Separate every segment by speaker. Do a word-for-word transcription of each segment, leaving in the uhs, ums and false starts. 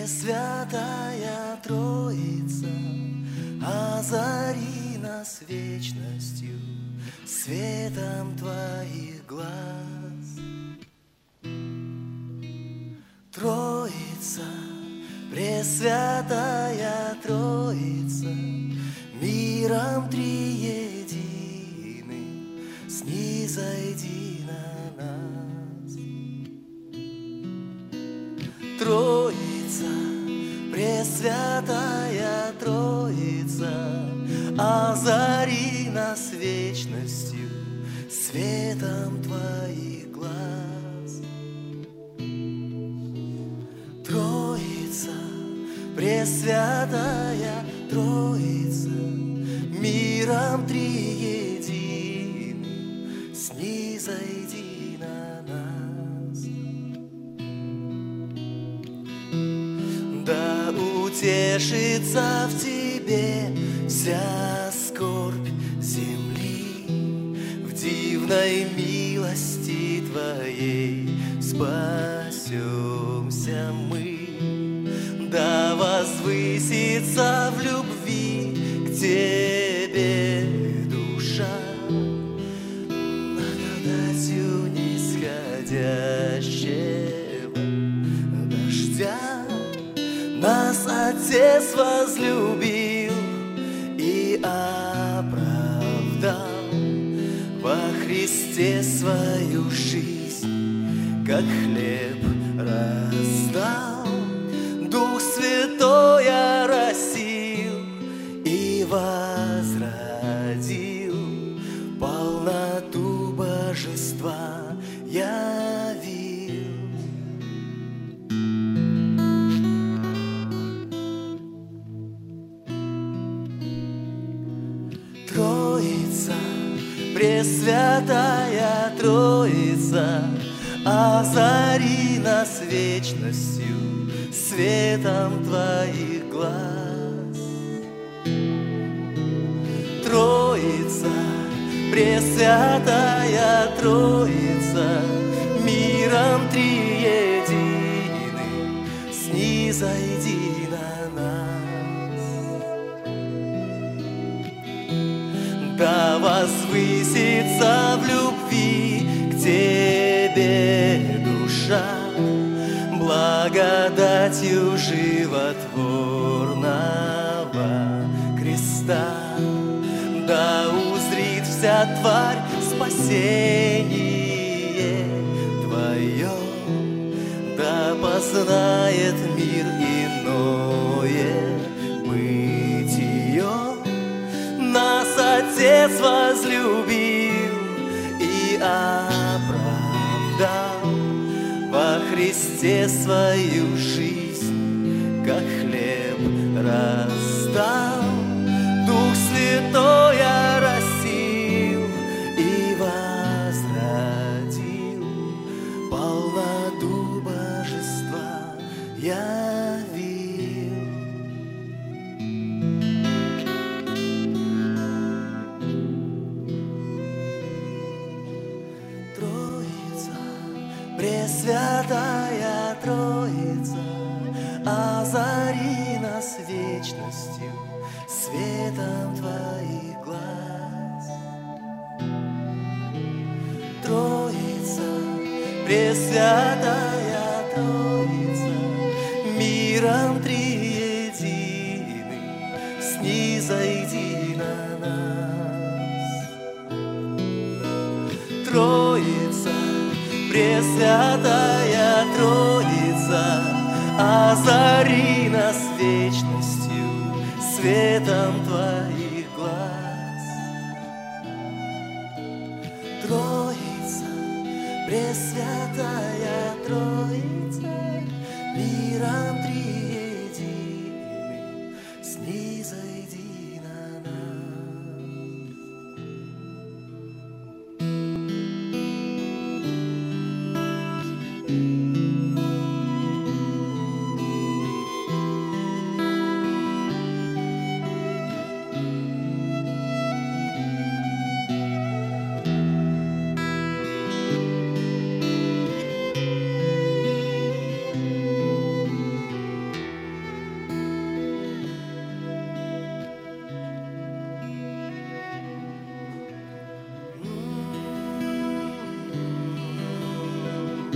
Speaker 1: Пресвятая Троица, озари нас вечностью, светом Твоих глаз. Троица, Пресвятая Троица, миром триединым снизойди на нас. Троица, Пресвятая Троица, озари нас вечностью, светом Твоих глаз. Троица, Пресвятая Троица, миром триединым снизойди на нас. Да утешится в Тебе вся скорбь земли, в дивной милости Твоей спасемся мы. Да возвысится в любви к Тебе душа, благодатью нисходящего дождя. Нас Отец возлюбил и оправдал, во Христе свою жизнь, как хлеб раздал. Дух Святой оросил и возродил, полноту божества явил. Троица, Пресвятая Троица, озари нас вечностью, светом Твоих глаз. Троица, Пресвятая Троица, миром триединым снизойди на нас. Да возвысится в любви к Тебе душа, благодатью животворного креста. Да узрит вся тварь спасение Твое, да познает мир иное бытие. Нас Отец возлюбил и оправдал, во Христе свою жизнь, как хлеб раздал. Дух Святой оросил и возродил, полноту божества явил. Троица, Пресвятая Троица, озари нас вечностью, светом Твоих глаз. Троица, Пресвятая Троица, миром триединым снизойди на нас. Троица, Пресвятая Троица, озари нас вечностью, светом Твоих глаз. Троица, Пресвятая Троица, миром триединым снизойди на нас.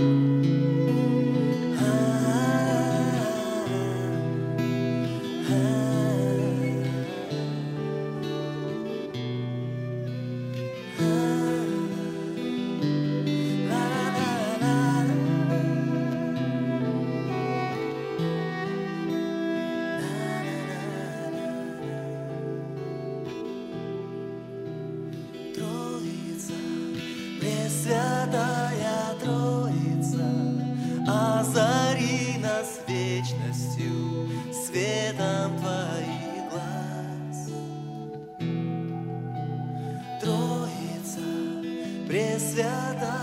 Speaker 1: Пресвятая Троица, озари нас вечностью, светом Твоих глаз. Троица, Пресвятая